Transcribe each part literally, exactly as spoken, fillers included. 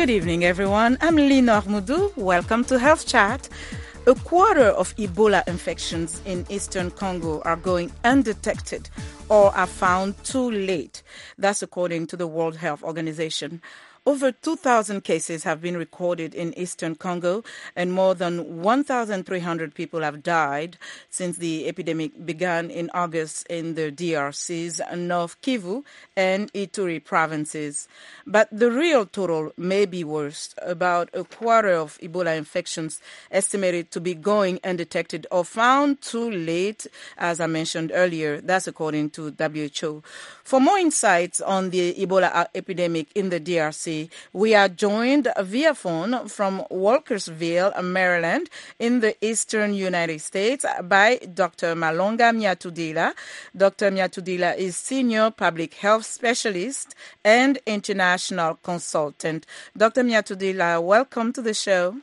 Good evening, everyone. I'm Lenore Moudou. Welcome to Health Chat. A quarter of Ebola infections in eastern Congo are going undetected or are found too late. That's according to the World Health Organization. Over two thousand cases have been recorded in eastern Congo, and more than one thousand three hundred people have died since the epidemic began in August in the D R C's North Kivu and Ituri provinces. But the real total may be worse. About a quarter of Ebola infections estimated to be going undetected or found too late, as I mentioned earlier. That's according to W H O. For more insights on the Ebola epidemic in the D R C, we are joined via phone from Walkersville, Maryland, in the eastern United States by Doctor Malonga Myatudila. Doctor Myatudila is Senior Public Health Specialist and International Consultant. Doctor Myatudila, welcome to the show.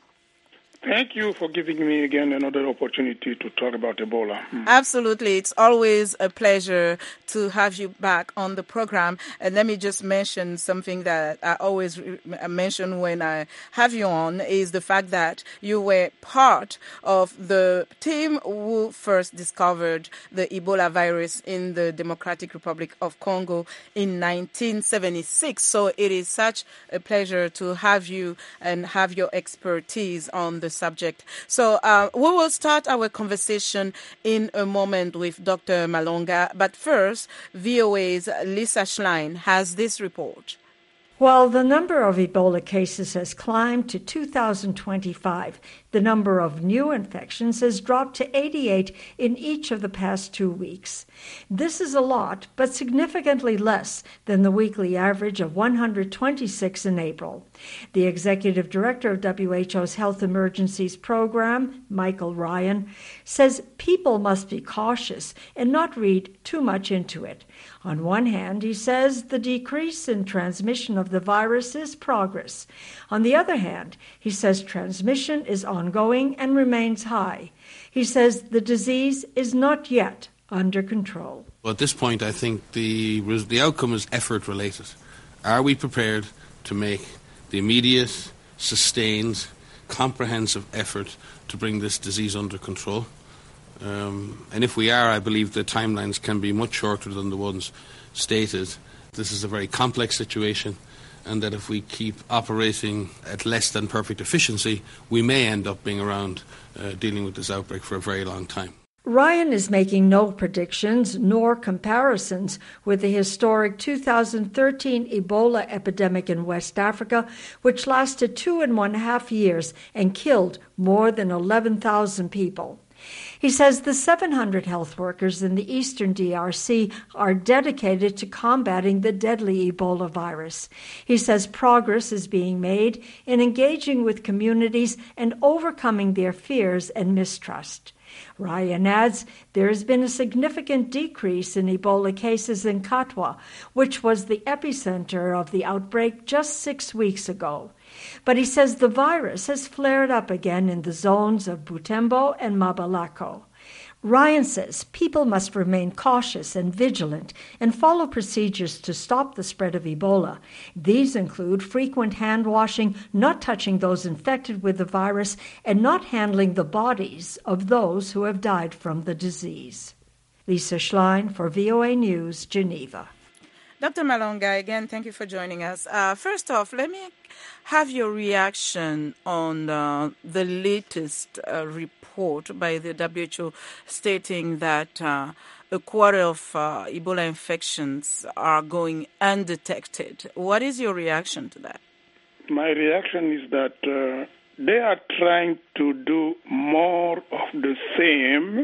Thank you for giving me again another opportunity to talk about Ebola. Mm. Absolutely. It's always a pleasure to have you back on the program. And let me just mention something that I always re- mention when I have you on is the fact that you were part of the team who first discovered the Ebola virus in the Democratic Republic of Congo in nineteen seventy-six. So it is such a pleasure to have you and have your expertise on the subject. So uh, we will start our conversation in a moment with Doctor Malonga. But first, V O A's Lisa Schlein has this report. While the number of Ebola cases has climbed to two thousand twenty-five, the number of new infections has dropped to eighty-eight in each of the past two weeks. This is a lot, but significantly less than the weekly average of one hundred twenty-six in April. The executive director of W H O's Health Emergencies Program, Michael Ryan, says people must be cautious and not read too much into it. On one hand, he says the decrease in transmission of the virus is progress. On the other hand, he says transmission is ongoing and remains high. He says the disease is not yet under control. Well, at this point, I think the the outcome is effort related. Are we prepared to make the immediate, sustained, comprehensive effort to bring this disease under control? Um, and if we are, I believe the timelines can be much shorter than the ones stated. This is a very complex situation, and that if we keep operating at less than perfect efficiency, we may end up being around uh, dealing with this outbreak for a very long time. Ryan is making no predictions nor comparisons with the historic two thousand thirteen Ebola epidemic in West Africa, which lasted two and one half years and killed more than eleven thousand people. He says the seven hundred health workers in the eastern D R C are dedicated to combating the deadly Ebola virus. He says progress is being made in engaging with communities and overcoming their fears and mistrust. Ryan adds there has been a significant decrease in Ebola cases in Katwa, which was the epicenter of the outbreak just six weeks ago. But he says the virus has flared up again in the zones of Butembo and Mabalako. Ryan says people must remain cautious and vigilant and follow procedures to stop the spread of Ebola. These include frequent hand washing, not touching those infected with the virus, and not handling the bodies of those who have died from the disease. Lisa Schlein for V O A News, Geneva. Doctor Malonga, again, thank you for joining us. Uh, first off, let me have your reaction on uh, the latest uh, report by the W H O stating that uh, a quarter of uh, Ebola infections are going undetected. What is your reaction to that? My reaction is that uh, they are trying to do more of the same,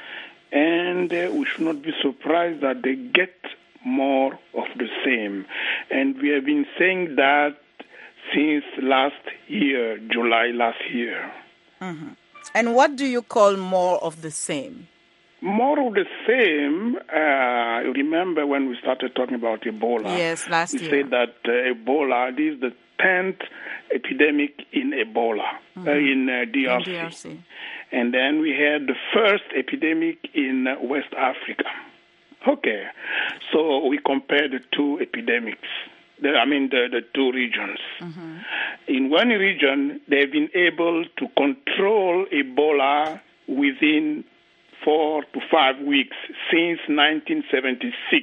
and uh, we should not be surprised that they get more of the same. And we have been saying that since last year, July last year. Mm-hmm. And what do you call more of the same? More of the same, uh, you remember when we started talking about Ebola? Yes, last we year. We said that uh, Ebola, this is the tenth epidemic in Ebola, mm-hmm. uh, in uh, D R C. In D R C. And then we had the first epidemic in uh, West Africa. Okay, so we compared the two epidemics. the, I mean the, the two regions. Mm-hmm. In one region, they've been able to control Ebola within four to five weeks since nineteen seventy-six,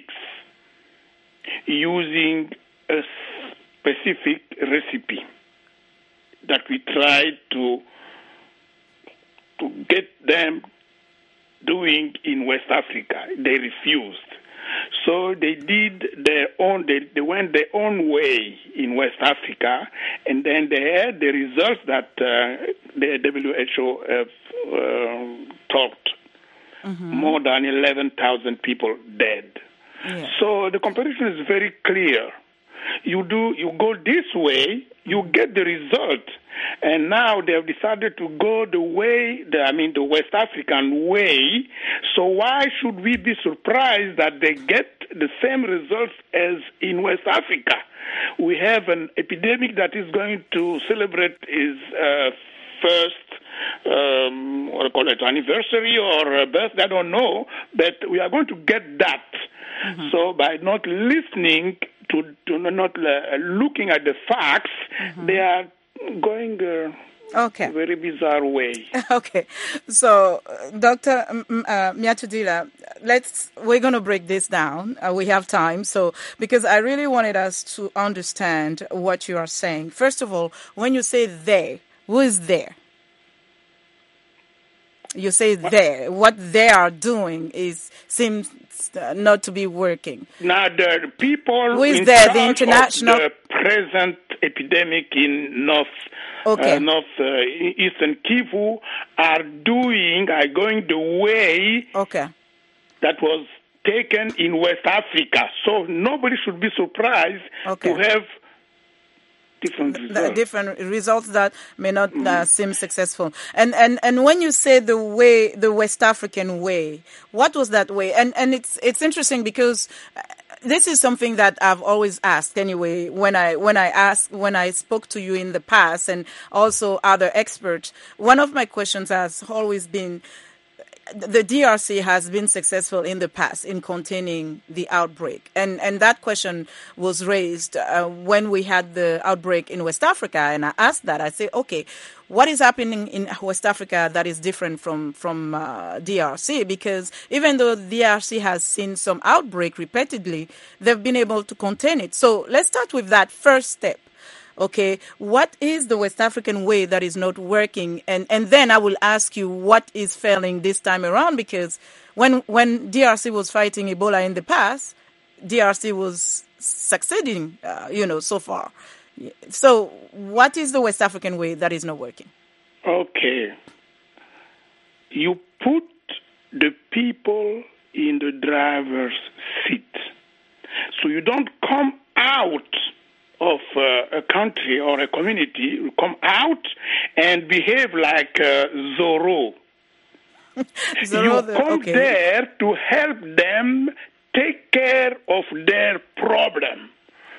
using a specific recipe that we tried to to get them doing in West Africa. They refused. So they did their own, they, they went their own way in West Africa, and then they had the results that uh, the W H O have uh, talked. Mm-hmm. More than eleven thousand people dead. Yeah. So the comparison is very clear. You do, you go this way, you get the result. And now they have decided to go the way, the, I mean, the West African way. So why should we be surprised that they get the same results as in West Africa? We have an epidemic that is going to celebrate its uh, first, um, what do you call it, anniversary or uh, birthday, I don't know, but we are going to get that. Mm-hmm. So by not listening to, to not uh, looking at the facts, mm-hmm. they are going uh, okay. a very bizarre way. Okay. So, uh, Doctor Uh, Miatudila, let's, we're going to break this down. Uh, we have time. So, because I really wanted us to understand what you are saying. First of all, when you say they, who is there? You say what? They. What they are doing is seems not to be working. Now, the people who is in there? charge The international of the present epidemic in North, okay. uh, North uh, Eastern Kivu are doing, are going the way okay. that was taken in West Africa. So nobody should be surprised okay. to have different results. The different results that may not mm-hmm. uh, seem successful. And, and and when you say the way, the West African way, what was that way? And and it's it's interesting because this is something that I've always asked anyway when I when I asked when I spoke to you in the past and also other experts. One of my questions has always been, the D R C has been successful in the past in containing the outbreak. And and that question was raised uh, when we had the outbreak in West Africa. And I asked that. I said, okay, what is happening in West Africa that is different from, from uh, D R C? Because even though D R C has seen some outbreak repeatedly, they've been able to contain it. So let's start with that first step. Okay, what is the West African way that is not working? And and then I will ask you what is failing this time around, because when when D R C was fighting Ebola in the past, D R C was succeeding, uh, you know, so far. So what is the West African way that is not working? Okay. You put the people in the driver's seat. So you don't come out of uh, a country or a community, you come out and behave like uh, Zorro. Zorro you the, come okay. there to help them take care of their problem.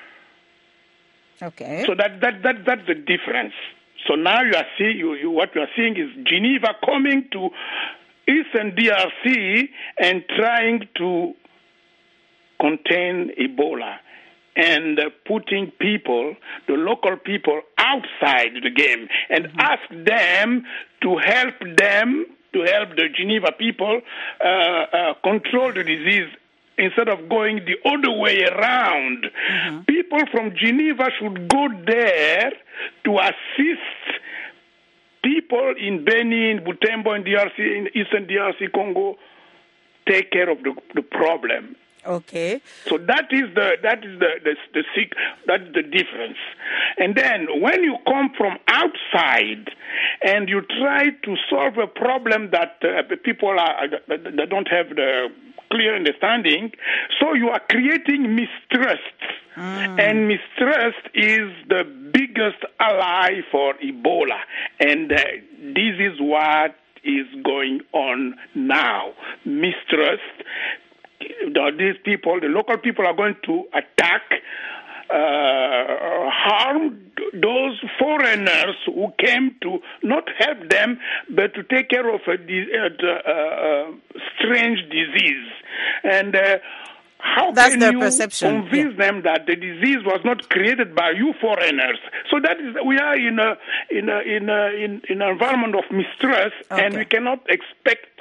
Okay. So that, that, that that's the difference. So now you are seeing you, you what you are seeing is Geneva coming to Eastern D R C and trying to contain Ebola, and uh, putting people, the local people, outside the game, and mm-hmm. ask them to help them, to help the Geneva people uh, uh, control the disease instead of going the other way around. Mm-hmm. People from Geneva should go there to assist people in Beni, in Butembo, in D R C, in Eastern D R C Congo, take care of the, the problem. Okay. So that is the that is the the, the sick that's the difference. And then when you come from outside and you try to solve a problem that uh, people are that don't have the clear understanding, so you are creating mistrust. Mm. And mistrust is the biggest ally for Ebola. And uh, this is what is going on now. Mistrust. These people, the local people, are going to attack, uh, harm those foreigners who came to not help them, but to take care of a, a, a, a strange disease. And uh, How That's can their you perception. convince yeah. them that the disease was not created by you foreigners? So that is, we are in a in a in a in, in an environment of mistrust, Okay. and we cannot expect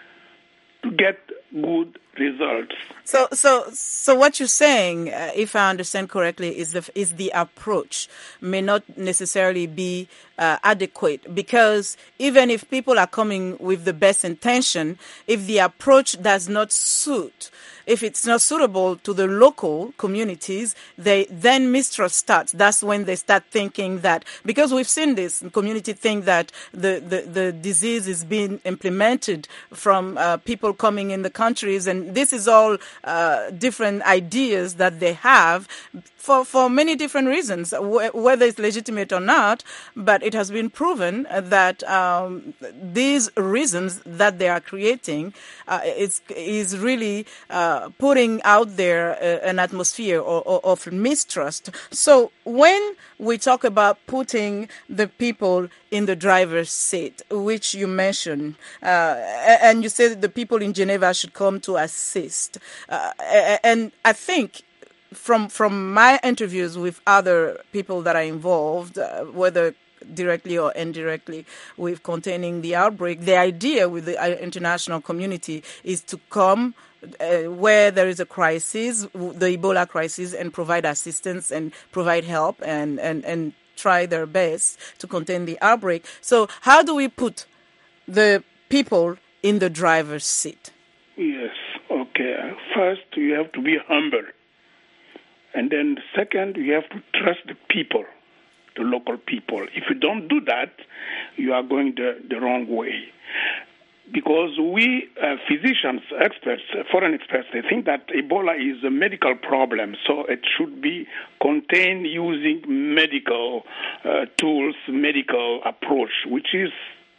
to get good results. So, so, so, what you're saying, uh, if I understand correctly, is the is the approach may not necessarily be uh, adequate, because even if people are coming with the best intention, if the approach does not suit, if it's not suitable to the local communities, they then mistrust starts. That's when they start thinking that, because we've seen this community think that the the, the disease is being implemented from uh, people coming in the countries, and this is all uh, different ideas that they have for, for many different reasons, wh- whether it's legitimate or not. But it has been proven that um, these reasons that they are creating uh, is, is really uh, putting out there uh, an atmosphere or, or, of mistrust. So when we talk about putting the people in the driver's seat, which you mentioned, uh, and you said the people in Geneva should come to assist. Uh, and I think from from my interviews with other people that are involved, uh, whether directly or indirectly with containing the outbreak, the idea with the uh, international community is to come Uh, where there is a crisis, the Ebola crisis, and provide assistance and provide help and, and, and try their best to contain the outbreak. So how do we put the people in the driver's seat? Yes, okay. First, you have to be humble. And then second, you have to trust the people, the local people. If you don't do that, you are going the, the wrong way. Because we, uh, physicians, experts, uh, foreign experts, they think that Ebola is a medical problem, so it should be contained using medical uh, tools, medical approach, which is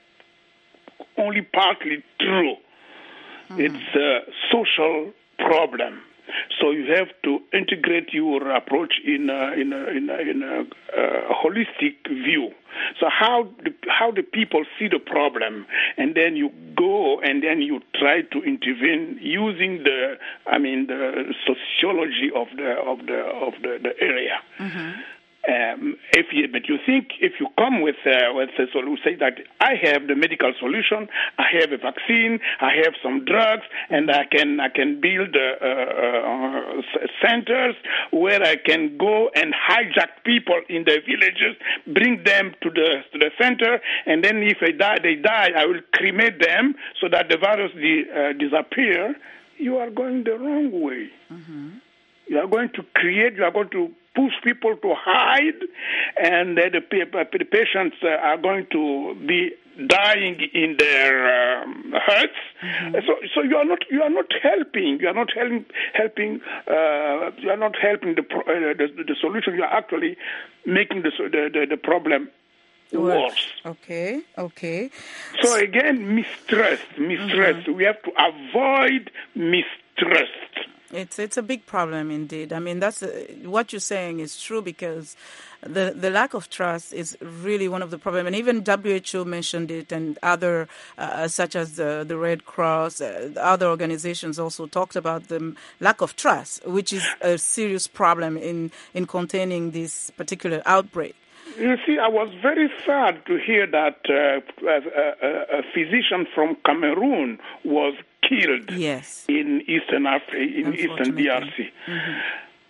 only partly true. Mm-hmm. It's a social problem. So you have to integrate your approach in a, in a, in a, in a uh, holistic view. So how the, how the people see the problem, and then you go and then you try to intervene using the, I mean, the sociology of the of the of the, the area. Mm-hmm. Um, if you, but you think if you come with uh, with a solution, say that I have the medical solution, I have a vaccine, I have some drugs, and I can I can build uh, uh, centers where I can go and hijack people in the villages, bring them to the to the center, and then if they die, they die. I will cremate them so that the virus di, uh, disappear. You are going the wrong way. Mm-hmm. You are going to create. You are going to push people to hide, and uh, the, the patients uh, are going to be dying in their um, huts. Mm-hmm. So, so you are not you are not helping. You are not helping helping. Uh, you are not helping the, uh, the the solution. You are actually making the the, the, the problem worse. Okay. Okay. So again, mistrust. Mistrust. Mm-hmm. We have to avoid mistrust. It's it's a big problem indeed. I mean, that's uh, what you're saying is true, because the the lack of trust is really one of the problems. And even W H O mentioned it, and other uh, such as the the Red Cross, uh, other organizations also talked about the lack of trust, which is a serious problem in in containing this particular outbreak. You see, I was very sad to hear that uh, a, a, a physician from Cameroon was killed yes. in Eastern Africa, in Eastern D R C. Mm-hmm.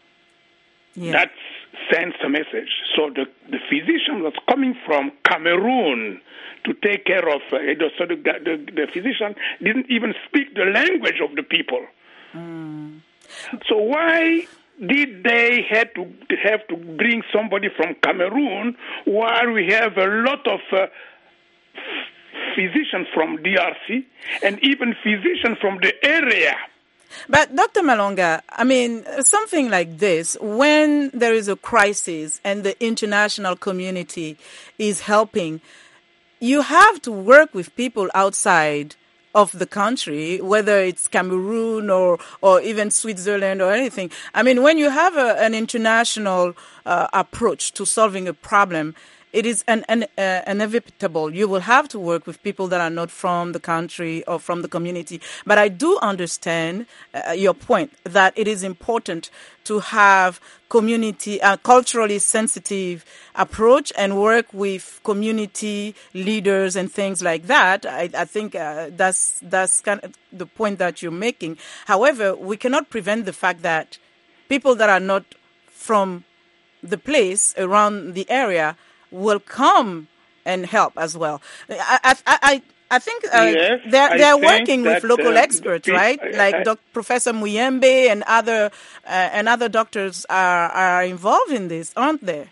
Yeah. That sends a message. So the, the physician was coming from Cameroon to take care of, uh, so the, the, the physician didn't even speak the language of the people. Mm. So why did they have to have to bring somebody from Cameroon while we have a lot of uh, physicians from D R C and even physicians from the area? But Doctor Malonga, I mean, something like this, when there is a crisis and the international community is helping, you have to work with people outside of the country, whether it's Cameroon or, or even Switzerland or anything. I mean, when you have a, an international uh, approach to solving a problem, it is an, an uh, inevitable. You will have to work with people that are not from the country or from the community. But I do understand uh, your point that it is important to have community, uh, culturally sensitive approach and work with community leaders and things like that. I, I think uh, that's that's kind of the point that you're making. However, we cannot prevent the fact that people that are not from the place around the area will come and help as well. I I I, I think uh, yes, they're they're working that, with local uh, experts, pe- right? I, Like I, Doc Professor Muyembe and other uh, and other doctors are are involved in this, aren't they?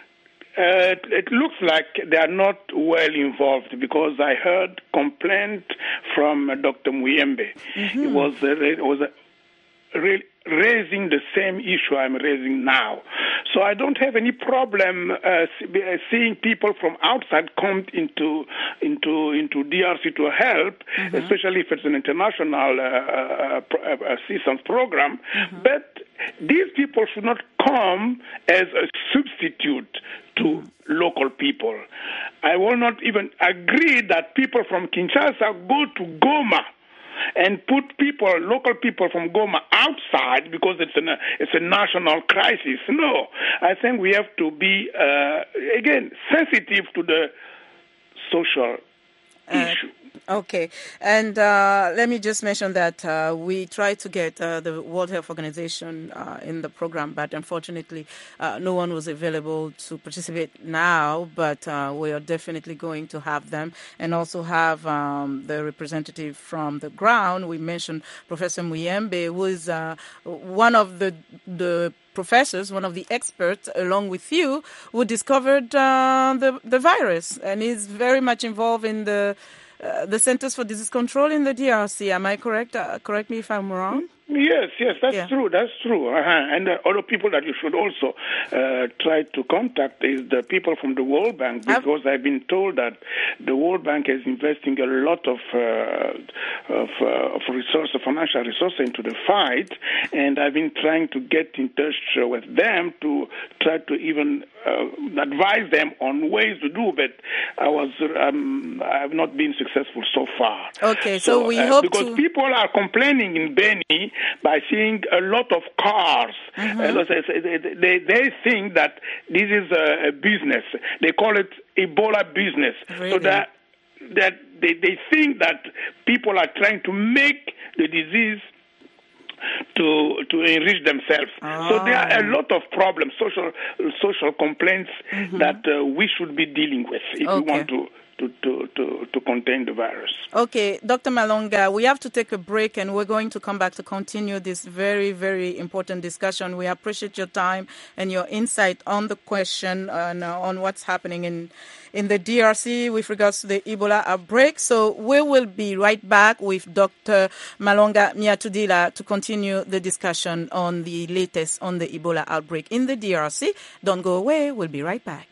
Uh, it looks like they are not well involved because I heard complaint from uh, Doctor Muyembe. Mm-hmm. It was uh, it was uh, really raising the same issue I'm raising now. So I don't have any problem uh, seeing people from outside come into into into D R C to help, mm-hmm. especially if it's an international uh, uh, assistance program. Mm-hmm. But these people should not come as a substitute to mm-hmm. local people. I will not even agree that people from Kinshasa go to Goma and put people, local people from Goma outside because it's a it's a national crisis. No, I think we have to be uh, again sensitive to the social uh, issue. Okay, and uh, let me just mention that uh, we tried to get uh, the World Health Organization uh, in the program, but unfortunately uh, no one was available to participate now, but uh, we are definitely going to have them and also have um, the representative from the ground. We mentioned Professor Muyembe, who is uh, one of the the professors, one of the experts, along with you, who discovered uh, the, the virus and is very much involved in the Uh, the Centers for Disease Control in the D R C. Am I correct? Uh, correct me if I'm wrong. Yes, yes, that's yeah. true. That's true. Uh-huh. And uh, other people that you should also uh, try to contact is the people from the World Bank, because I've, I've been told that the World Bank is investing a lot of uh, of, uh, of resource, financial resources into the fight, and I've been trying to get in touch with them to try to even uh, advise them on ways to do. But I was, um, I have not been successful so far. Okay, so, so we uh, hope because to... people are complaining in Beni by seeing a lot of cars. Mm-hmm. Uh, they, they think that this is a, a business. They call it Ebola business. Really? So that, that they, they think that people are trying to make the disease to to enrich themselves. Oh. So there are a lot of problems, social social complaints mm-hmm. that uh, we should be dealing with if okay. we want to To, to, to, to contain the virus. Okay, Doctor Malonga, we have to take a break and we're going to come back to continue this very, very important discussion. We appreciate your time and your insight on the question and uh, on what's happening in, in the D R C with regards to the Ebola outbreak. So we will be right back with Doctor Malonga Miatudila to continue the discussion on the latest on the Ebola outbreak in the D R C. Don't go away. We'll be right back.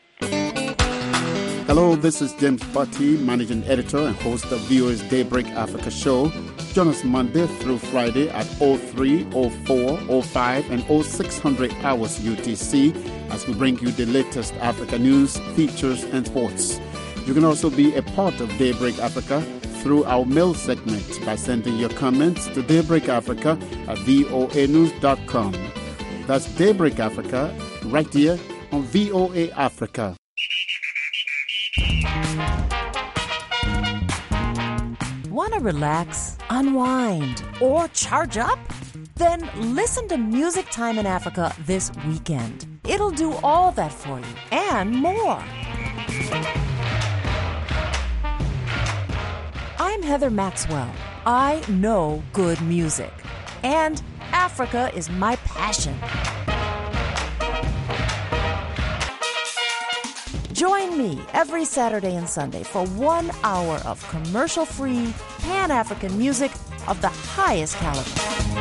Hello, this is James Butty, Managing Editor and host of V O A's Daybreak Africa show. Join us Monday through Friday at oh three, oh four, oh five, and oh six hundred hours U T C as we bring you the latest Africa news, features, and sports. You can also be a part of Daybreak Africa through our mail segment by sending your comments to Daybreak Africa at voa news dot com. That's Daybreak Africa right here on V O A Africa. Want to relax, unwind, or charge up? Then listen to Music Time in Africa this weekend. It'll do all that for you and more. I'm Heather Maxwell. I know good music, and Africa is my passion. Join me every Saturday and Sunday for one hour of commercial-free, Pan-African music of the highest caliber.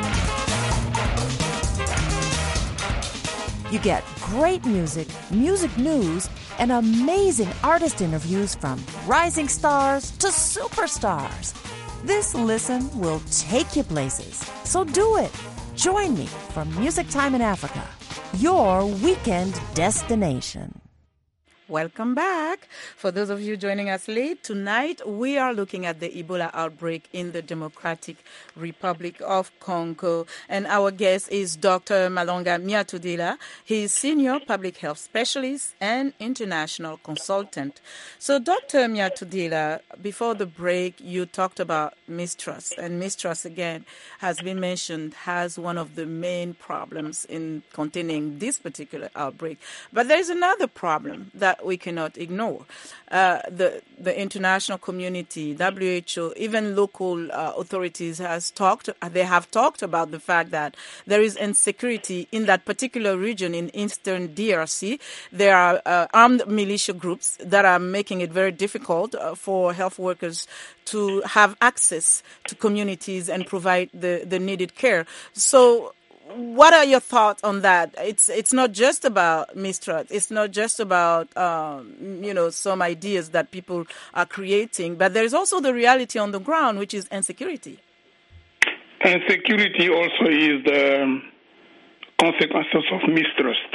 You get great music, music news, and amazing artist interviews from rising stars to superstars. This listen will take you places, so do it. Join me for Music Time in Africa, your weekend destination. Welcome back. For those of you joining us late, tonight we are looking at the Ebola outbreak in the Democratic Republic of Congo. And our guest is Doctor Malonga Myatudila. He is Senior Public Health Specialist and International Consultant. So, Doctor Myatudila, before the break, you talked about mistrust. And mistrust, again, has been mentioned as one of the main problems in containing this particular outbreak. But there is another problem that we cannot ignore. Uh, the the international community, W H O, even local uh, authorities has talked. They have talked about the fact that there is insecurity in that particular region in eastern D R C. There are uh, armed militia groups that are making it very difficult uh, for health workers to have access to communities and provide the, the needed care. So, what are your thoughts on that? It's it's not just about mistrust. It's not just about um, you know some ideas that people are creating, but there is also the reality on the ground, which is insecurity. And security also is the consequences of mistrust.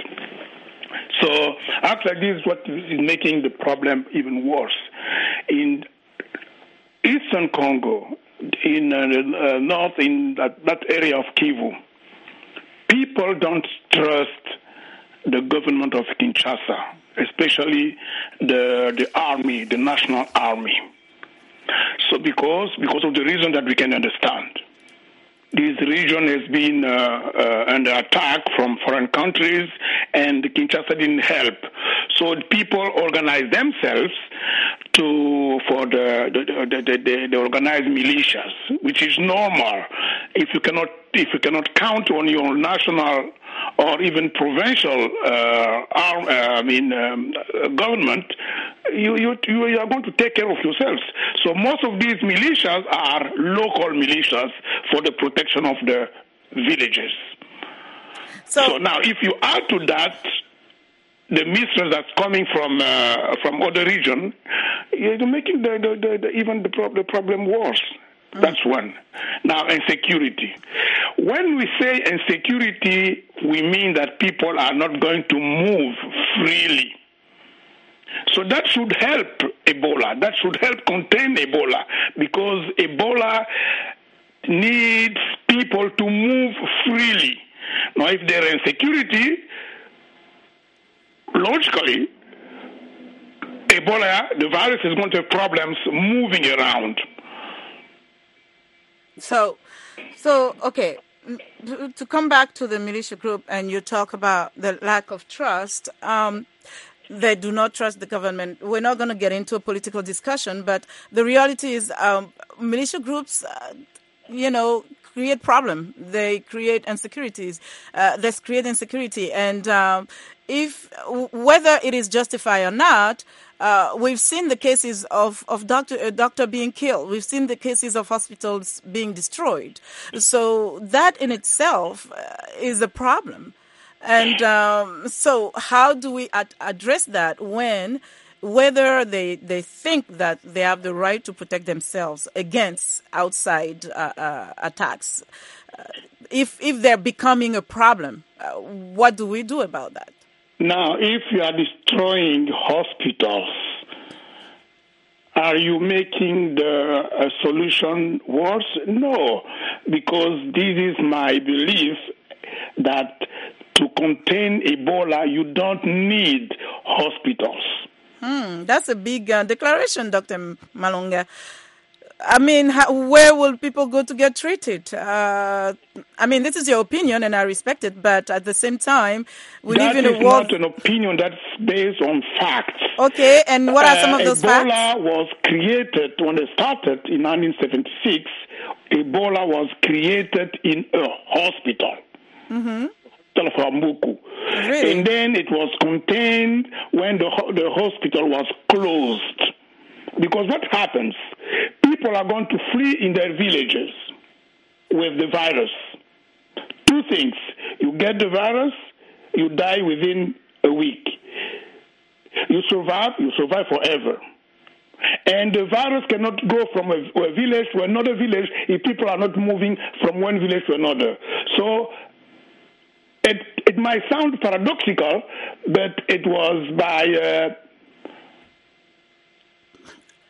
So actually, this is what is making the problem even worse. In eastern Congo, in uh, uh, north in that, that area of Kivu, people don't trust the government of Kinshasa, especially the the army, the national army. So because because of the reason that we can understand, this region has been uh, uh, under attack from foreign countries, and Kinshasa didn't help. So people organize themselves to for the the, the, the the organized militias, which is normal. If you cannot if you cannot count on your national or even provincial uh, arm, uh, I mean um, government, you, you you are going to take care of yourselves. So most of these militias are local militias for the protection of the villages. So, so now, if you add to that the mistrust that's coming from uh, from other region, you're making the, the, the, the even the, pro- the problem worse. Mm. That's one. Now, insecurity. When we say insecurity, we mean that people are not going to move freely. So that should help Ebola. That should help contain Ebola, because Ebola needs people to move freely. Now, if there is insecurity, logically, Ebola, the virus is going to have problems moving around. So, so okay, to come back to the militia group, and you talk about the lack of trust. Um, they do not trust the government. We're not going to get into a political discussion, but the reality is um, militia groups, uh, you know, create problem. They create insecurities. Uh, they create insecurity, and um, if whether it is justified or not, uh, we've seen the cases of of doctor a doctor being killed. We've seen the cases of hospitals being destroyed. So that in itself uh, is a problem. And um, so, how do we ad- address that when? Whether they, they think that they have the right to protect themselves against outside uh, uh, attacks, uh, if if they're becoming a problem, uh, what do we do about that? Now, if you are destroying hospitals, are you making the uh, solution worse? No, because this is my belief that to contain Ebola, you don't need hospitals. Hmm, that's a big uh, declaration, Doctor Malonga. I mean, how, where will people go to get treated? Uh, I mean, this is your opinion, and I respect it. But at the same time, we that live in a is world. Not an opinion. That's based on facts. Okay, and what are some uh, of those Ebola facts? Ebola was created when it started in nineteen seventy-six. Ebola was created in a hospital. Mm-hmm. Really? And then it was contained when the the hospital was closed. Because what happens? People are going to flee in their villages with the virus. Two things. You get the virus, you die within a week. You survive, you survive forever. And the virus cannot go from a, a village to another village if people are not moving from one village to another. So it, it might sound paradoxical, but it was by uh,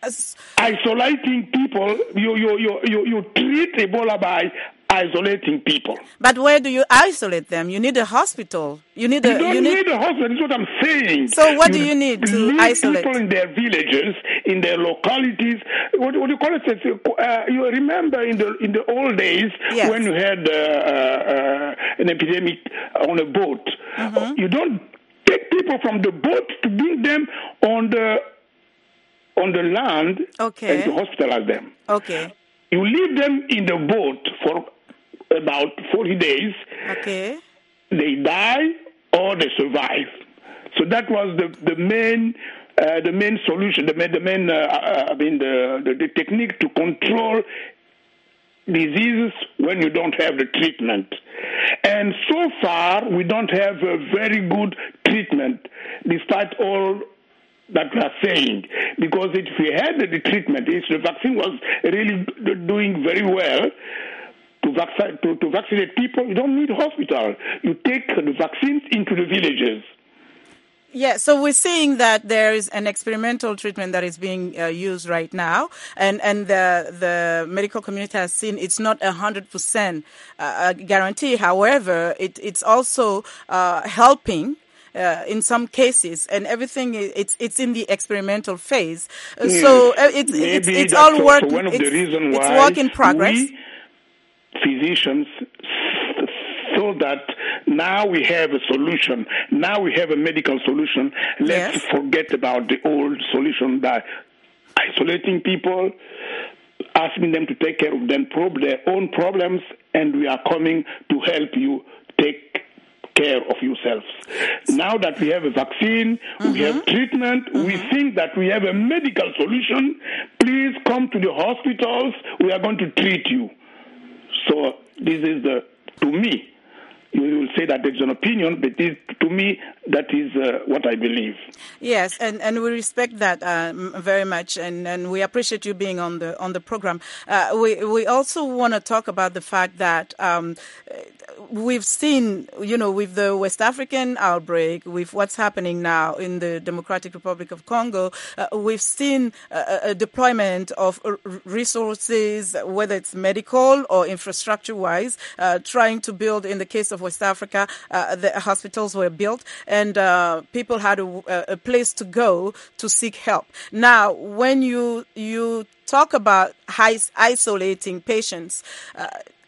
isolating people. You, you, you, you, you treat Ebola by isolating people. But where do you isolate them? You need a hospital. You need a. You don't you need, need a hospital. That's what I'm saying. So what you do you need to leave isolate? People in their villages, in their localities. What, what do you call it? Uh, you remember in the in the old days yes. when you had uh, uh, an epidemic on a boat. Mm-hmm. You don't take people from the boat to bring them on the on the land okay. and to hospitalize them. Okay. You leave them in the boat for about forty days. Okay. They die or they survive. So that was the the main uh, the main solution. The main the main uh, I mean the, the the technique to control diseases when you don't have the treatment. And so far we don't have a very good treatment, despite all that we are saying, because if we had the treatment, if the vaccine was really doing very well to, vac- to, to vaccinate people, you don't need a hospital. You take the vaccines into the villages. Yeah, so we're seeing that there is an experimental treatment that is being uh, used right now, and, and the the medical community has seen it's not a hundred percent guarantee. However, it, it's also uh, helping. Uh, in some cases, and everything it's it's in the experimental phase. Uh, yes, so uh, it's it's, it's all work. One of it's, the reasons it's why work in progress. We physicians so that now we have a solution. Now we have a medical solution. Let's yes. forget about the old solution by isolating people, asking them to take care of them, probe their own problems, and we are coming to help you take care of yourselves. Now that we have a vaccine, mm-hmm. we have treatment, mm-hmm. we think that we have a medical solution. Please come to the hospitals. We are going to treat you. So this is the, to me, you will say that there's an opinion, but this, to me, that is uh, what I believe. Yes, and, and we respect that uh, very much, and, and we appreciate you being on the on the program. Uh, we we also want to talk about the fact that um, we've seen, you know, with the West African outbreak, with what's happening now in the Democratic Republic of Congo, uh, we've seen a, a deployment of resources, whether it's medical or infrastructure-wise, uh, trying to build, in the case of West Africa, uh, the hospitals were built, and uh, people had a, a place to go to seek help. Now, when you you talk about isolating patients, uh,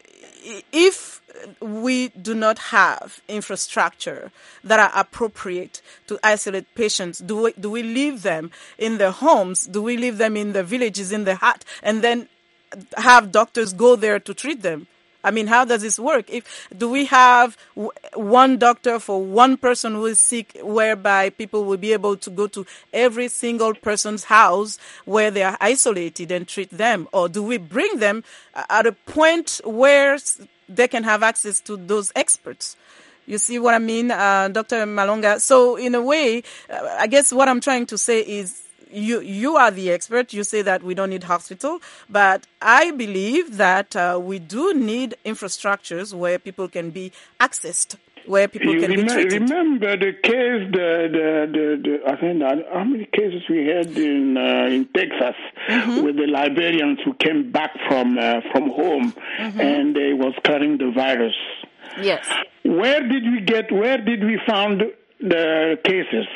if we do not have infrastructure that are appropriate to isolate patients, do we, do we leave them in their homes? Do we leave them in the villages, in the hut, and then have doctors go there to treat them? I mean, how does this work? If do we have w- one doctor for one person who is sick, whereby people will be able to go to every single person's house where they are isolated and treat them? Or do we bring them at a point where they can have access to those experts? You see what I mean, uh, Doctor Malonga? So in a way, uh, I guess what I'm trying to say is, You you are the expert. You say that we don't need hospital, but I believe that uh, we do need infrastructures where people can be accessed, where people you can rem- be treated. Remember the case, the the, the, the I think that, how many cases we had in uh, in Texas mm-hmm. with the Liberians who came back from uh, from home mm-hmm. and they was carrying the virus. Yes. Where did we get? Where did we found the cases?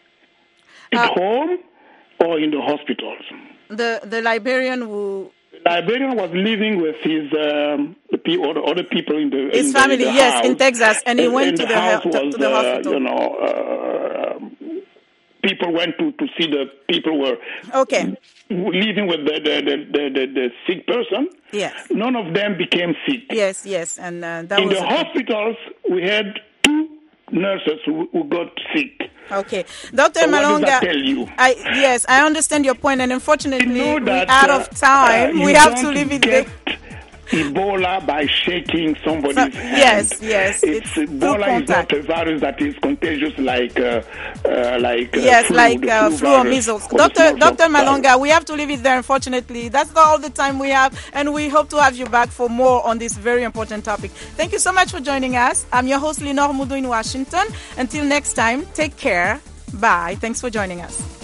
At uh, home. Or in the hospitals. The the Liberian who the Liberian was living with his um, the other other people in the his in family, the, in the yes, house. in Texas, and he and, went and to the, the, house he- was, to the uh, hospital. You know, uh, people went to, to see the people were okay living with the the, the, the, the the sick person. Yes. None of them became sick. Yes, yes, and uh, that in was the a- hospitals we had two nurses who, who got sick. Okay, Doctor So what Malonga. does that tell you? I yes, I understand your point, and unfortunately, You know that, we're out uh, of time. uh, we you have to don't leave it get there. Ebola by shaking somebody's So- hand. yes, yes, It's, it's through Ebola is not contact. a virus that is contagious like uh, uh, like uh, Yes, flu, like the uh, flu flu or virus measles. or the Doctor smallpox Doctor virus. Malonga, we have to leave it there, unfortunately. That's all the time we have, and we hope to have you back for more on this very important topic. Thank you so much for joining us. I'm your host, Lenore Mudu in Washington. Until next time, take care. Bye. Thanks for joining us.